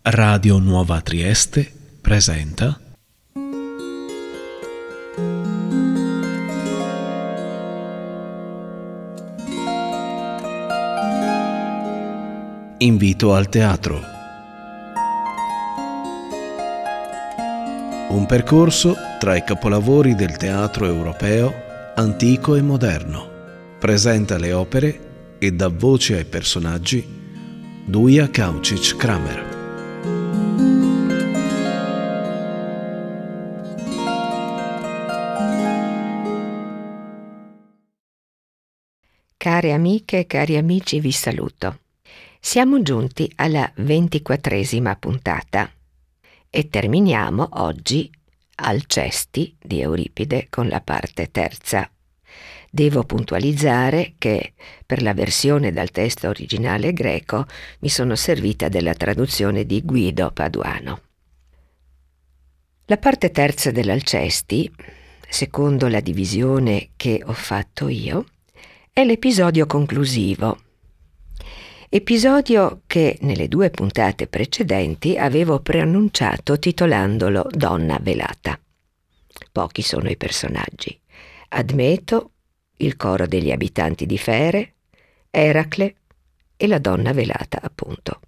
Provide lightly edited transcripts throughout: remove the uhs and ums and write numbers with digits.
Radio Nuova Trieste presenta Invito al teatro. Un percorso tra i capolavori del teatro europeo, antico e moderno. Presenta le opere e dà voce ai personaggi Duja Kaučić-Kramer. Care amiche e cari amici, vi saluto. Siamo giunti alla 24ª puntata e terminiamo oggi Alcesti di Euripide con la parte terza. Devo puntualizzare che per la versione dal testo originale greco mi sono servita della traduzione di Guido Paduano. La parte terza dell'Alcesti, secondo la divisione che ho fatto io, è l'episodio conclusivo. Episodio che nelle 2 puntate precedenti avevo preannunciato titolandolo Donna velata. Pochi sono i personaggi. Admeto, il coro degli abitanti di Fere, Eracle e la donna velata, appunto.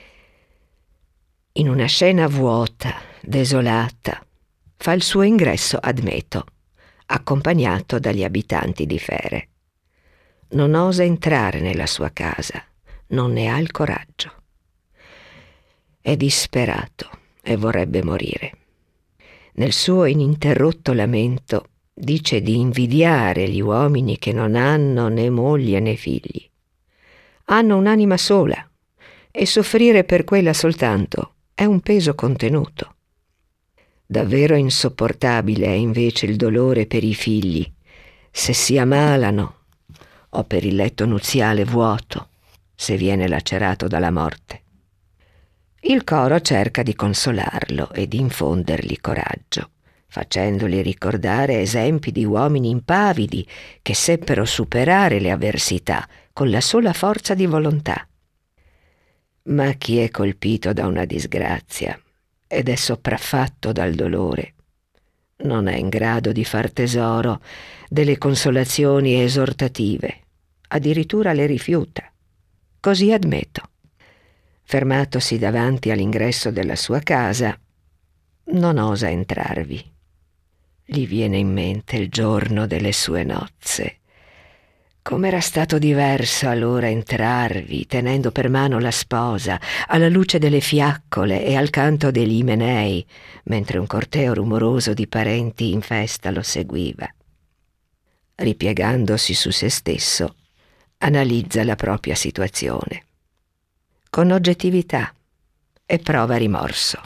In una scena vuota, desolata, fa il suo ingresso Admeto, accompagnato dagli abitanti di Fere. Non osa entrare nella sua casa, non ne ha il coraggio. È disperato e vorrebbe morire. Nel suo ininterrotto lamento dice di invidiare gli uomini che non hanno né moglie né figli. Hanno un'anima sola e soffrire per quella soltanto è un peso contenuto. Davvero insopportabile è invece il dolore per i figli, se si ammalano, o per il letto nuziale vuoto, se viene lacerato dalla morte. Il coro cerca di consolarlo e di infondergli coraggio, facendoli ricordare esempi di uomini impavidi che seppero superare le avversità con la sola forza di volontà. Ma chi è colpito da una disgrazia ed è sopraffatto dal dolore non è in grado di far tesoro delle consolazioni esortative, addirittura le rifiuta. Così Admeto, fermatosi davanti all'ingresso della sua casa, non osa entrarvi. Gli viene in mente il giorno delle sue nozze. Com'era stato diverso allora entrarvi, tenendo per mano la sposa, alla luce delle fiaccole e al canto degli imenei, mentre un corteo rumoroso di parenti in festa lo seguiva. Ripiegandosi su se stesso, analizza la propria situazione con oggettività e prova rimorso.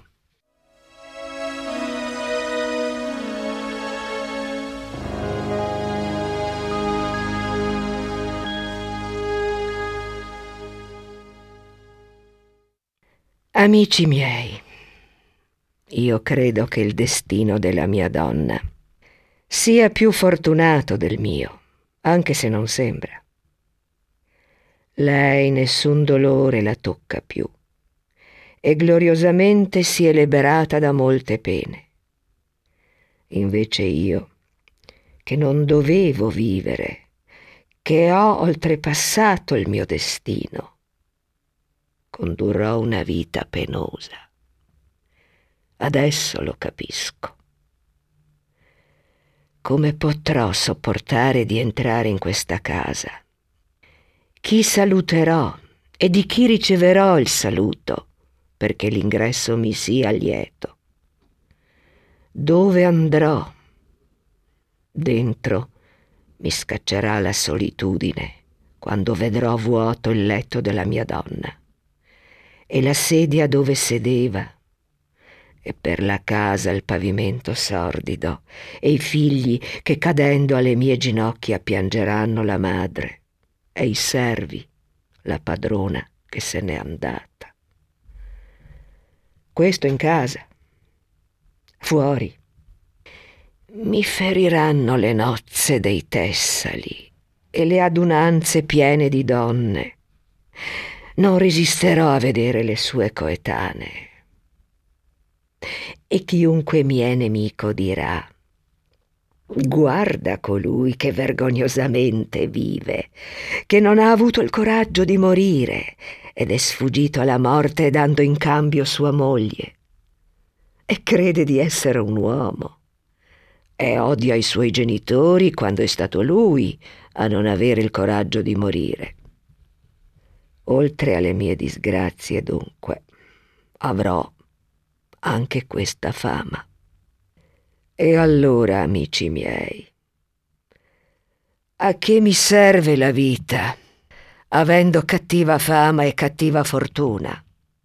Amici miei, io credo che il destino della mia donna sia più fortunato del mio, anche se non sembra. Lei nessun dolore la tocca più e gloriosamente si è liberata da molte pene. Invece io, che non dovevo vivere, che ho oltrepassato il mio destino, condurrò una vita penosa. Adesso lo capisco. Come potrò sopportare di entrare in questa casa? Chi saluterò e di chi riceverò il saluto perché l'ingresso mi sia lieto? Dove andrò? Dentro mi scaccerà la solitudine quando vedrò vuoto il letto della mia donna e la sedia dove sedeva, e per la casa il pavimento sordido e i figli che cadendo alle mie ginocchia piangeranno la madre e i servi, la padrona che se n'è andata. Questo in casa. Fuori mi feriranno le nozze dei Tessali e le adunanze piene di donne. Non resisterò a vedere le sue coetanee, E chiunque mi è nemico dirà: guarda colui che vergognosamente vive, che non ha avuto il coraggio di morire ed è sfuggito alla morte dando in cambio sua moglie. E crede di essere un uomo. E odia i suoi genitori quando è stato lui a non avere il coraggio di morire. Oltre alle mie disgrazie, dunque, avrò anche questa fama. E allora, amici miei, a che mi serve la vita, avendo cattiva fama e cattiva fortuna?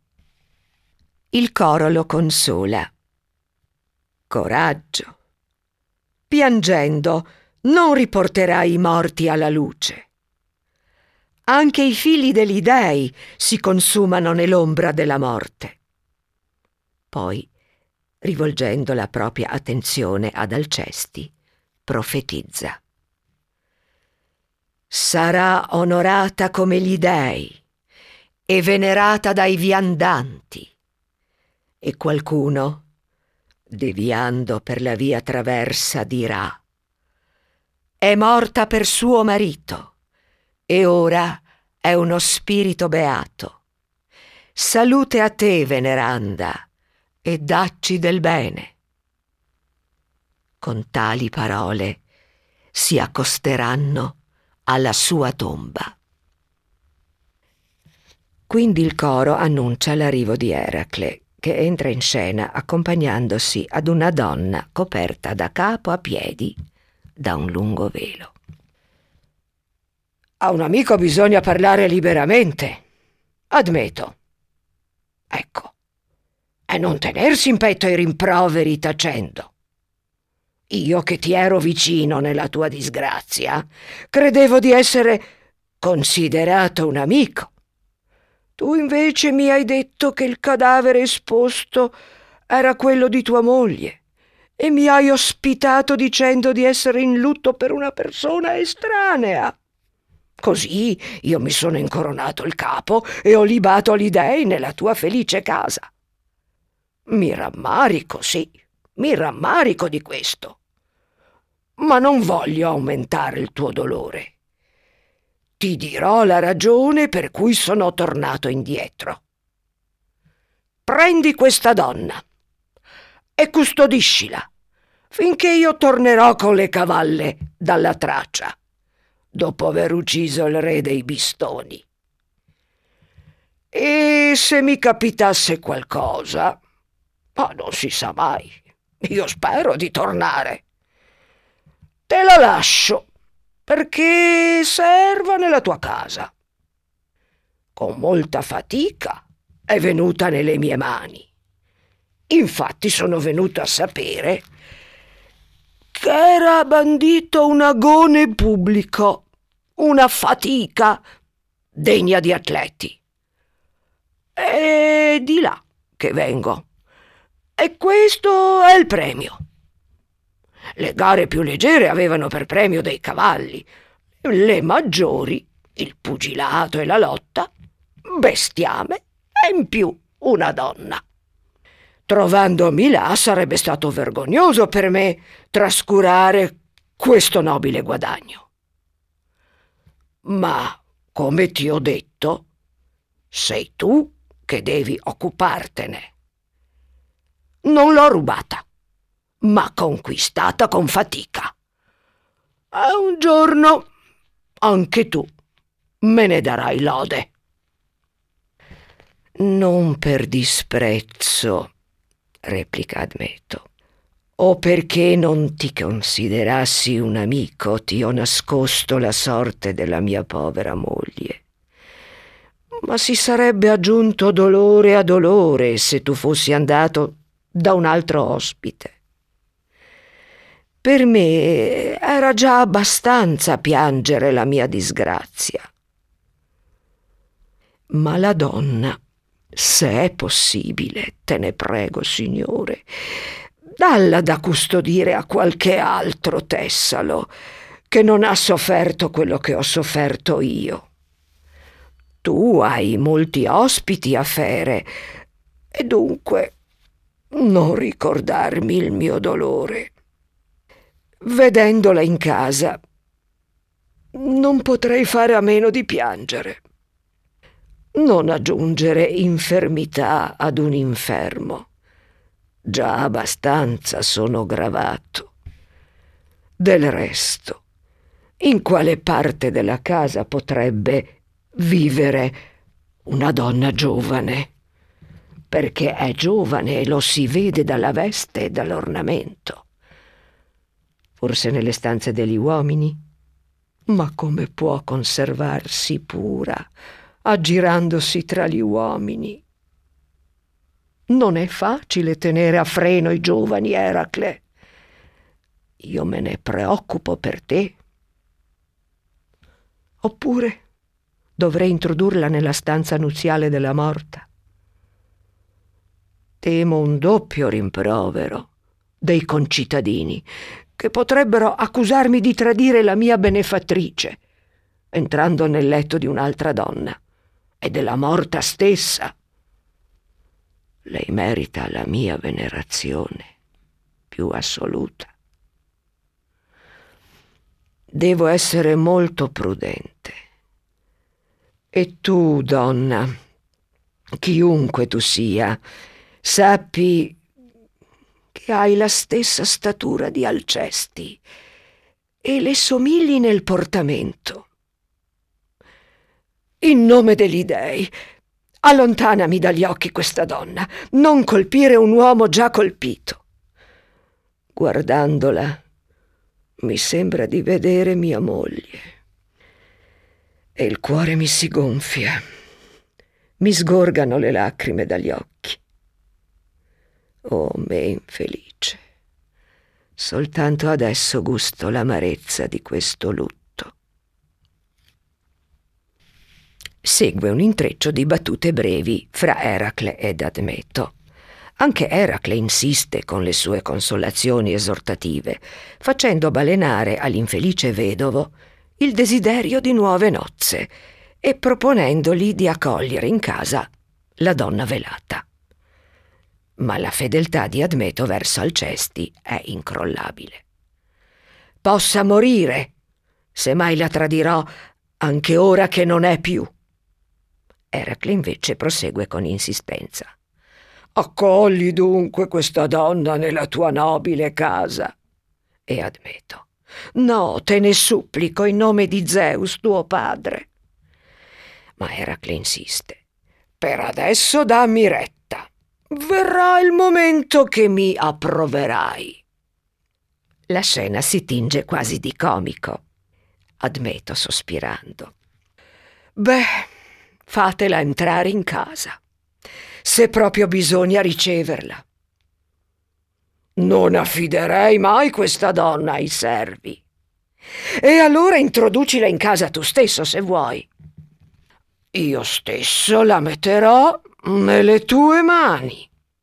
Il coro lo consola. Coraggio. Piangendo non riporterai i morti alla luce. Anche i figli degli dèi si consumano nell'ombra della morte. Poi, rivolgendo la propria attenzione ad Alcesti, profetizza: sarà onorata come gli dèi e venerata dai viandanti. E qualcuno, deviando per la via traversa, dirà: è morta per suo marito e ora è uno spirito beato. Salute a te, veneranda, e dacci del bene. Con tali parole si accosteranno alla sua tomba. Quindi il coro annuncia l'arrivo di Eracle, che entra in scena accompagnandosi ad una donna coperta da capo a piedi da un lungo velo. A un amico bisogna parlare liberamente, admetto. Ecco, e non tenersi in petto i rimproveri tacendo. Io che ti ero vicino nella tua disgrazia, credevo di essere considerato un amico. Tu invece mi hai detto che il cadavere esposto era quello di tua moglie e mi hai ospitato dicendo di essere in lutto per una persona estranea. Così io mi sono incoronato il capo e ho libato gli dèi nella tua felice casa. Mi rammarico, sì, mi rammarico di questo, ma non voglio aumentare il tuo dolore. Ti dirò la ragione per cui sono tornato indietro. Prendi questa donna e custodiscila finché io tornerò con le cavalle dalla Tracia, dopo aver ucciso il re dei Bistoni. E se mi capitasse qualcosa, ma non si sa mai, io spero di tornare, te la lascio perché serva nella tua casa. Con molta fatica è venuta nelle mie mani. Infatti sono venuto a sapere che era bandito un agone pubblico, una fatica degna di atleti. E di là che vengo. E questo è il premio. Le gare più leggere avevano per premio dei cavalli, le maggiori, il pugilato e la lotta, bestiame e in più una donna. Trovandomi là sarebbe stato vergognoso per me trascurare questo nobile guadagno. Ma, come ti ho detto, sei tu che devi occupartene. Non l'ho rubata, ma conquistata con fatica. E un giorno anche tu me ne darai lode. Non per disprezzo, replica Admeto, o perché non ti considerassi un amico ti ho nascosto la sorte della mia povera moglie. Ma si sarebbe aggiunto dolore a dolore se tu fossi andato da un altro ospite. Per me era già abbastanza piangere la mia disgrazia. Ma la donna, se è possibile, te ne prego, Signore, dalla da custodire a qualche altro Tessalo che non ha sofferto quello che ho sofferto io. Tu hai molti ospiti a Fere e dunque non ricordarmi il mio dolore. Vedendola in casa, non potrei fare a meno di piangere. Non aggiungere infermità ad un infermo. Già abbastanza sono gravato. Del resto, in quale parte della casa potrebbe vivere una donna giovane? Perché è giovane e lo si vede dalla veste e dall'ornamento. Forse nelle stanze degli uomini? Ma come può conservarsi pura, aggirandosi tra gli uomini? Non è facile tenere a freno i giovani, Eracle. Io me ne preoccupo per te. Oppure dovrei introdurla nella stanza nuziale della morta. Temo un doppio rimprovero dei concittadini, che potrebbero accusarmi di tradire la mia benefattrice, entrando nel letto di un'altra donna e della morta stessa. Lei merita la mia venerazione più assoluta. Devo essere molto prudente. E tu, donna, chiunque tu sia, sappi che hai la stessa statura di Alcesti e le somigli nel portamento. In nome degli dei, allontanami dagli occhi questa donna, non colpire un uomo già colpito. Guardandola, mi sembra di vedere mia moglie e il cuore mi si gonfia, mi sgorgano le lacrime dagli occhi. Oh, me infelice, soltanto adesso gusto l'amarezza di questo lutto. Segue un intreccio di battute brevi fra Eracle ed Admeto. Anche Eracle insiste con le sue consolazioni esortative, facendo balenare all'infelice vedovo il desiderio di nuove nozze e proponendogli di accogliere in casa la donna velata. Ma la fedeltà di Admeto verso Alcesti è incrollabile. Possa morire, se mai la tradirò, anche ora che non è più. Eracle invece prosegue con insistenza. Accogli dunque questa donna nella tua nobile casa. E Admeto: no, te ne supplico in nome di Zeus, tuo padre. Ma Eracle insiste. Per adesso dammi retta. Verrà il momento che mi approverai. La scena si tinge quasi di comico. Admeto sospirando. Beh, fatela entrare in casa, se proprio bisogna riceverla. Non affiderei mai questa donna ai servi. E allora introducila in casa tu stesso, se vuoi. Io stesso la metterò nelle tue mani.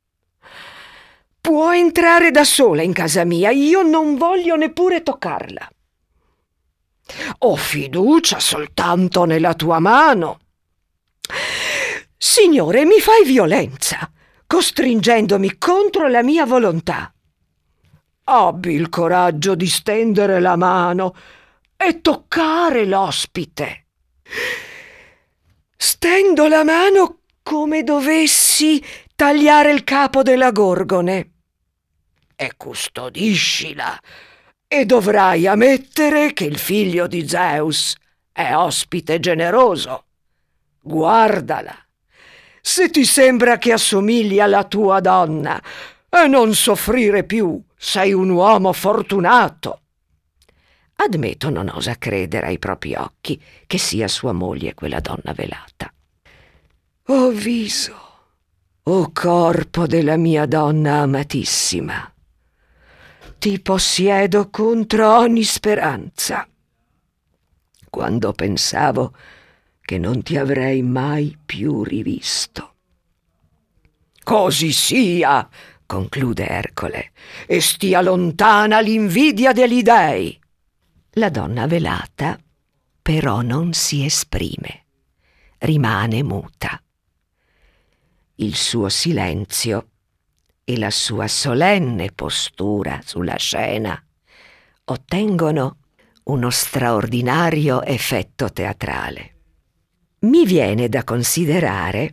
Può entrare da sola in casa mia, io non voglio neppure toccarla. Ho fiducia soltanto nella tua mano. Signore, mi fai violenza, costringendomi contro la mia volontà. Abbi il coraggio di stendere la mano e toccare l'ospite. Stendo la mano come dovessi tagliare il capo della Gorgone. E custodiscila, e dovrai ammettere che il figlio di Zeus è ospite generoso. Guardala. Se ti sembra che assomigli alla tua donna, e non soffrire più, sei un uomo fortunato. Admeto non osa credere ai propri occhi che sia sua moglie quella donna velata. O viso, o corpo della mia donna amatissima, ti possiedo contro ogni speranza. Quando pensavo che non ti avrei mai più rivisto. Così sia, conclude Ercole, e stia lontana l'invidia degli dei. La donna velata però non si esprime, rimane muta. Il suo silenzio e la sua solenne postura sulla scena ottengono uno straordinario effetto teatrale. Mi viene da considerare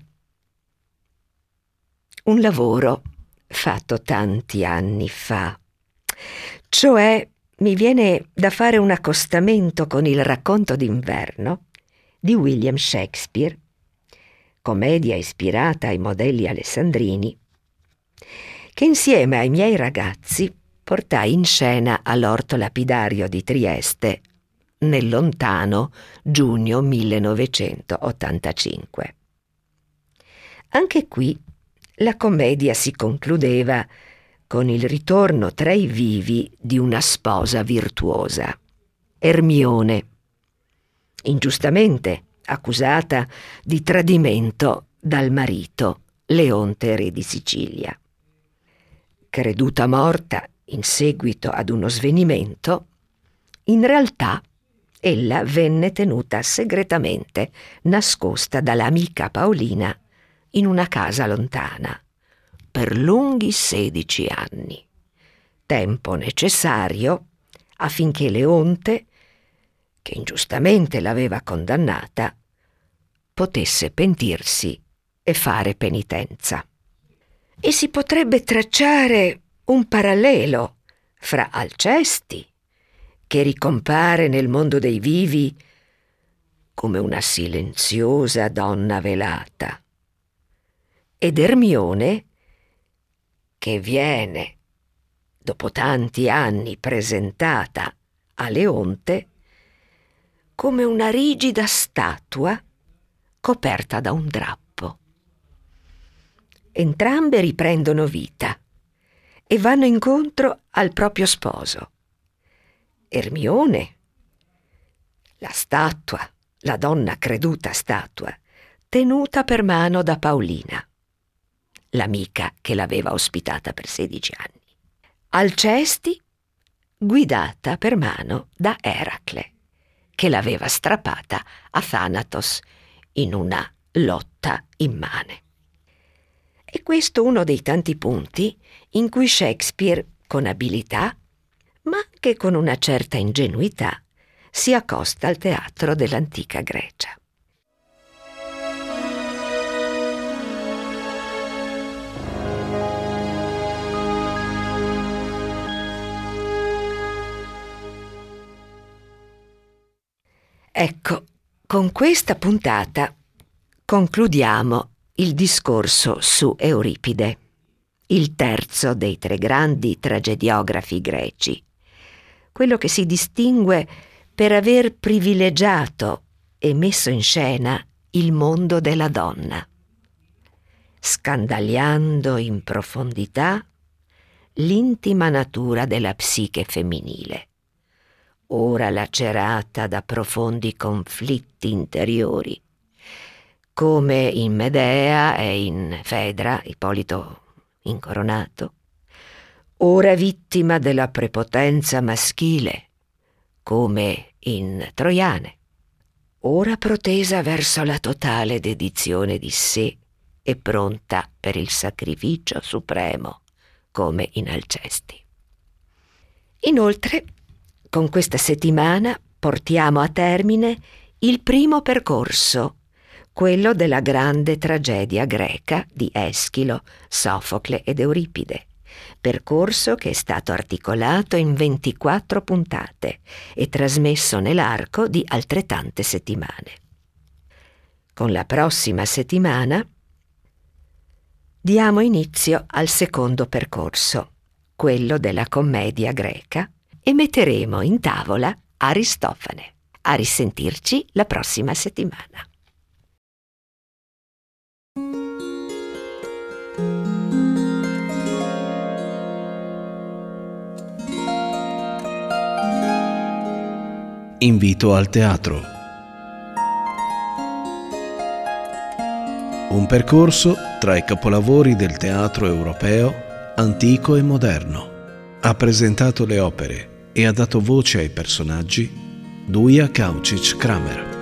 un lavoro fatto tanti anni fa, cioè mi viene da fare un accostamento con il Racconto d'inverno di William Shakespeare, commedia ispirata ai modelli alessandrini, che insieme ai miei ragazzi portai in scena all'Orto Lapidario di Trieste nel lontano giugno 1985. Anche qui la commedia si concludeva con il ritorno tra i vivi di una sposa virtuosa, Ermione, ingiustamente accusata di tradimento dal marito Leonte, re di Sicilia. Creduta morta in seguito ad uno svenimento, in realtà ella venne tenuta segretamente nascosta dall'amica Paolina in una casa lontana per lunghi 16 anni, tempo necessario affinché Leonte, che ingiustamente l'aveva condannata, potesse pentirsi e fare penitenza. E si potrebbe tracciare un parallelo fra Alcesti, che ricompare nel mondo dei vivi come una silenziosa donna velata, ed Ermione, che viene, dopo tanti anni, presentata a Leonte come una rigida statua coperta da un drappo. Entrambe riprendono vita e vanno incontro al proprio sposo. Ermione, la statua, la donna creduta statua, tenuta per mano da Paolina, l'amica che l'aveva ospitata per 16 anni. Alcesti, guidata per mano da Eracle, che l'aveva strappata a Thanatos in una lotta immane. E questo uno dei tanti punti in cui Shakespeare, con abilità, ma anche con una certa ingenuità, si accosta al teatro dell'antica Grecia. Ecco, con questa puntata concludiamo il discorso su Euripide, il terzo dei 3 grandi tragediografi greci, quello che si distingue per aver privilegiato e messo in scena il mondo della donna, scandagliando in profondità l'intima natura della psiche femminile, ora lacerata da profondi conflitti interiori, come in Medea e in Fedra, Ippolito incoronato, ora vittima della prepotenza maschile, come in Troiane, ora protesa verso la totale dedizione di sé e pronta per il sacrificio supremo, come in Alcesti. Inoltre, con questa settimana portiamo a termine il primo percorso, quello della grande tragedia greca di Eschilo, Sofocle ed Euripide, percorso che è stato articolato in 24 puntate e trasmesso nell'arco di altrettante settimane. Con la prossima settimana diamo inizio al secondo percorso, quello della commedia greca, e metteremo in tavola Aristofane. A risentirci la prossima settimana. Invito al teatro. Un percorso tra i capolavori del teatro europeo antico e moderno. Ha presentato le opere e ha dato voce ai personaggi Duja Kaučić Kramer.